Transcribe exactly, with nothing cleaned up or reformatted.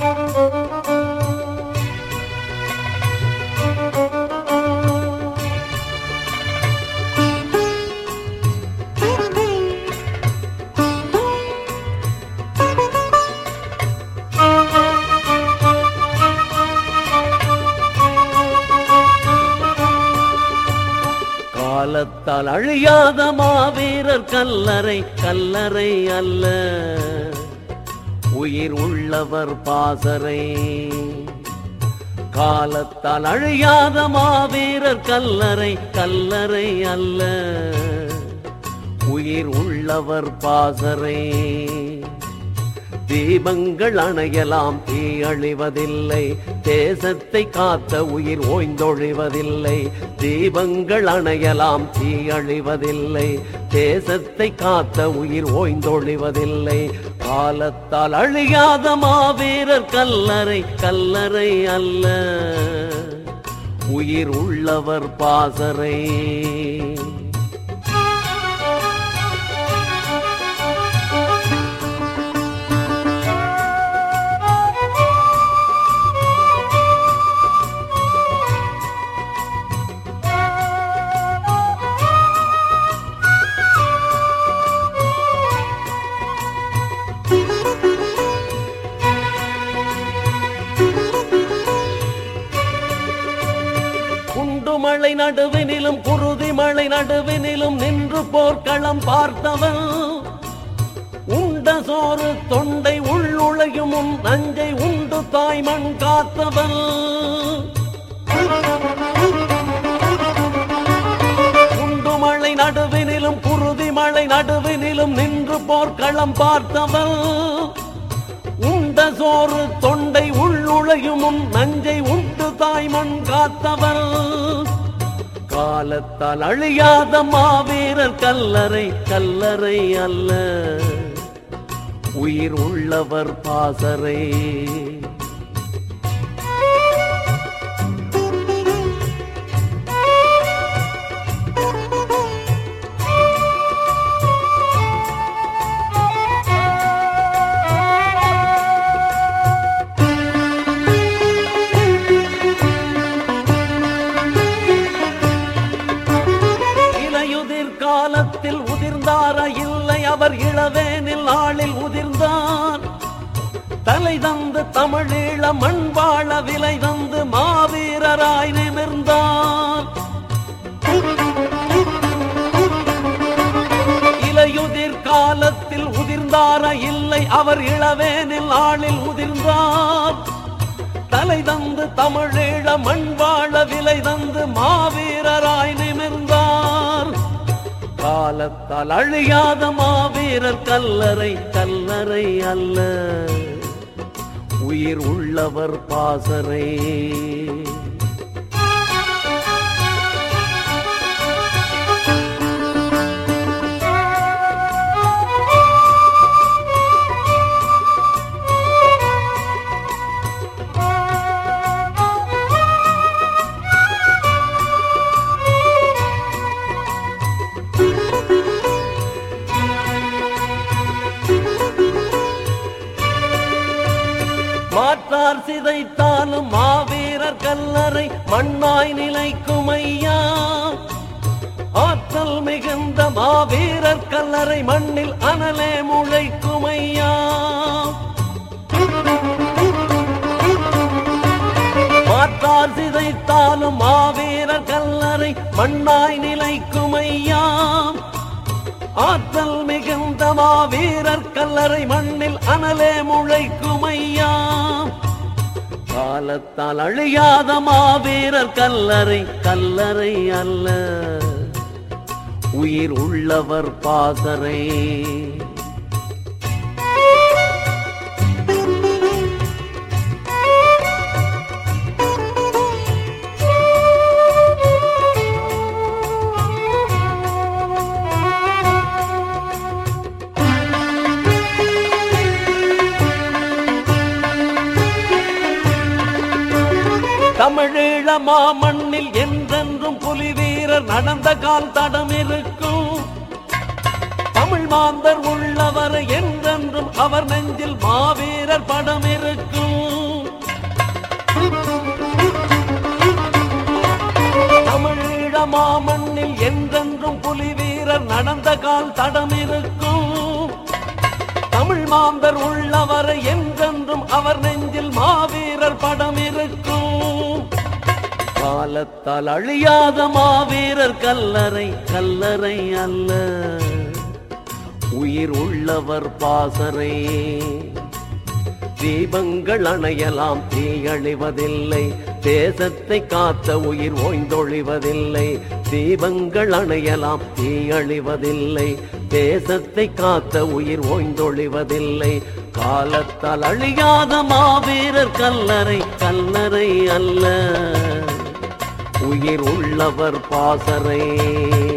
காலத்தால் அழியாத மாவீரர் கல்லறை கல்லறை அல்ல, உயிர் உள்ளவர் பாசறை. காலத்தால் அழியாத மாவீரர் கல்லறை கல்லறை அல்ல, உயிர் உள்ளவர் பாசறை. தீபங்கள் அணையலாம் தீ அழிவதில்லை, தேசத்தை காத்த உயிர் ஓய்ந்தொழிவதில்லை. தீபங்கள் அணையலாம் தீ அழிவதில்லை, தேசத்தை காத்த உயிர் ஓய்ந்தொழிவதில்லை. காலத்தால் அழியாத மாவீரர் கல்லறை கல்லறை அல்ல, உயிர் உள்ளவர் பாசறை. மழை நடுவினிலும் குருதி மழை நடுவினிலும் நின்று போர்க்களம் பார்த்தவன், உண்ட சோறு தொண்டை உள்ளுழையும் உன் நஞ்சை உண்டு தாய் மண் காத்தவன். உண்டு மழை நடுவினிலும் குருதி மழை நடுவினிலும் நின்று போர்க்களம் பார்த்தவன், உண்ட சோறு தொண்டை உள்ளுழையும் உன் நஞ்சை உண்டு தாய் மண் காத்தவன். காலத்தால் அழியாத மாவீரர் கல்லறை கல்லறை அல்ல, உயிர் உள்ளவர் பாசறை. காலத்தில் உதிர்ந்தார இல்லை அவர் இளவேனில் நாளில் உதிர்ந்தார். தலை தந்து தமிழீழ மண் வாழ விலை தந்து மாவீரராய் நிமிர்ந்தார். இலையுதிர் காலத்தில் உதிர்ந்தார இல்லை அவர் இளவேனில் நாளில் உதிர்ந்தார். தலை தந்து தமிழீழ மண் வாழ விலை தந்து மாவீரராய் நிமிர்ந்தார். காலத்தால் அழியாத மாவீரர் கல்லறை கல்லறை அல்ல, உயிர் உள்ளவர் பாசறை. மாற்றார் சிதைத்தாலும் மாவீரர் கல்லறை மண்ணாய் நிலைக்கும் ஐயா. ஆற்றல் மிகுந்த மாவீரர் கல்லறை மண்ணில் அனலே முளைக்கும் ஐயா. மாற்றார் சிதைத்தாலும் மாவீரர் கல்லறை மண்ணாய் நிலைக்கும் ஐயா. ஆற்றல் மிகுந்த மாவீரர் கல்லறை மண்ணில் அனலே முளைக்கும் ஐயா. காலத்தால் அழியாத மாவீரர் கல்லறை கல்லறை அல்ல, உயிர் உள்ளவர் பாசறை. தமிழீழ மாமண்ணில் என்றென்றும் புலி வீரர் நடந்த கால் தடம் இருக்கும். தமிழ் மாந்தர் உள்ளவர் என்றென்றும் அவர் நெஞ்சில் மாவீரர் படம் இருக்கும். மாமண்ணில் என்றென்றும் புலி வீரர் நடந்த கால் தடம் இருக்கும். தமிழ் மாந்தர் உள்ளவரை என்றென்றும் அவர் நெஞ்சில் மாவீரர் படம் இருக்கும். காலத்தால் அழியாத மாவீரர் கல்லறை கல்லறை அல்ல, உயிர் உள்ளவர் பாசறை. தீபங்கள் அணையலாம் தீயழிவதில்லை, தேசத்தை காத்த உயிர் ஓய்ந்தொழிவதில்லை. தீபங்கள் அணையலாம் தீயழிவதில்லை, தேசத்தை காத்த உயிர் ஓய்ந்தொழிவதில்லை. காலத்தால் அழியாத மாவீரர் கல்லறை கல்லறை அல்ல, உயிர் உள்ளவர் பாசறை.